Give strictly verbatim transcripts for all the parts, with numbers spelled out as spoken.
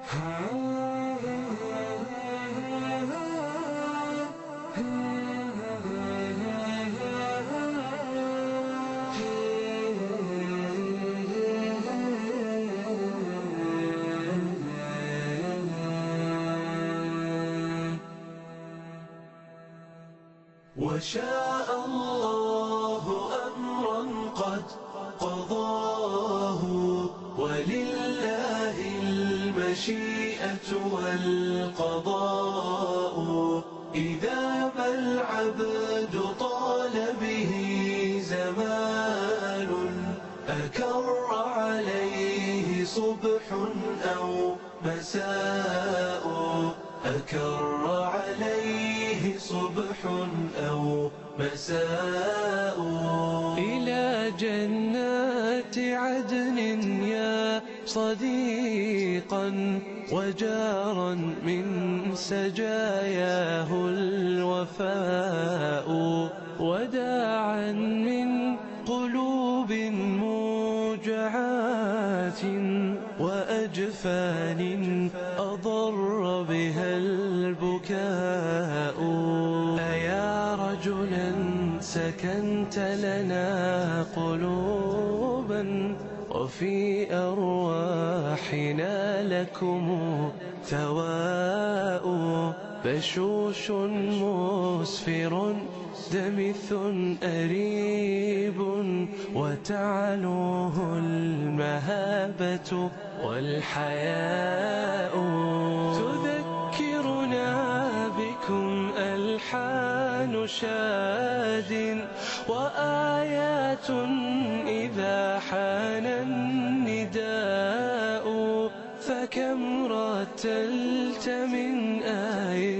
وشاء الله أمرا قد قضاه، ولله المشيئة والقضاء. إذا ما العبد طال به زمان، أكر عليه صبح أو مساء، أكر عليه صبح أو مساء. إلى جنات عدن يا صديقا، وجارا من سجاياه الوفاء، وداعا من قلوب موجعات، وأجفان أضر بها البكاء. أيا رجلا سكنت لنا قلوبا، وفي أرواحنا لكم ثواء. بشوش مسفر دمث أريب، وتعلوه المهابة والحياء. تذكرنا بكم ألحان شاد، وآيات إذا حان النداء. فكم رتلت من آي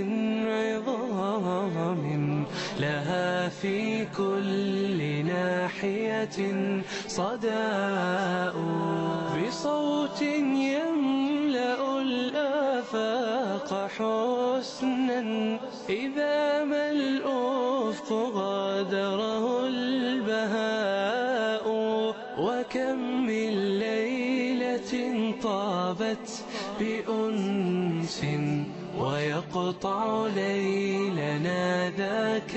عظام، لها في كل ناحية صداء. بصوت يملأ الآفاق حسنا، إذا ما الأفق غادره البهاء. وكم من ليلة طابت بأنس، ويقطع ليلنا ذاك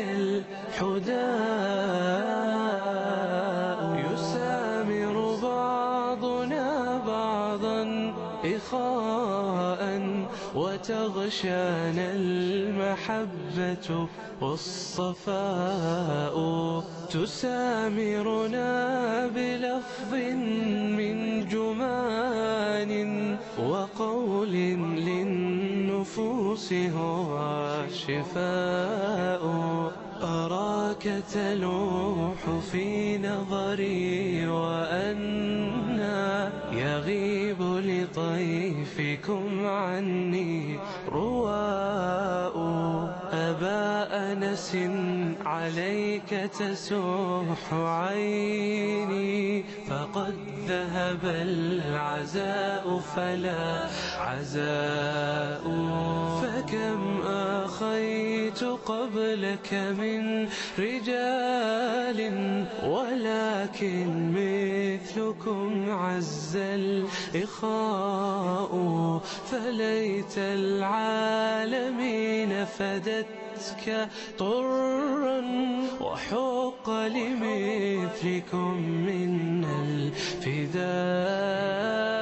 الحداء. يسامر بعضنا بعضا إخاء، وتغشانا المحبة والصفاء. تسامرنا بلفظ من جمان، وقول للنفوس هو شفاء. أراك تلوح في نظري، وأنا يغيب لطيفكم عني رواء. أبا أنس عليك تسوح عيني، فقد ذهب العزاء فلا عزاء. فكم آخيت قبلك من رجال، ولكن مثلكم عز الإخاء. فليت العالمين فدتك طرا، وحق لمثلكم من الفداء.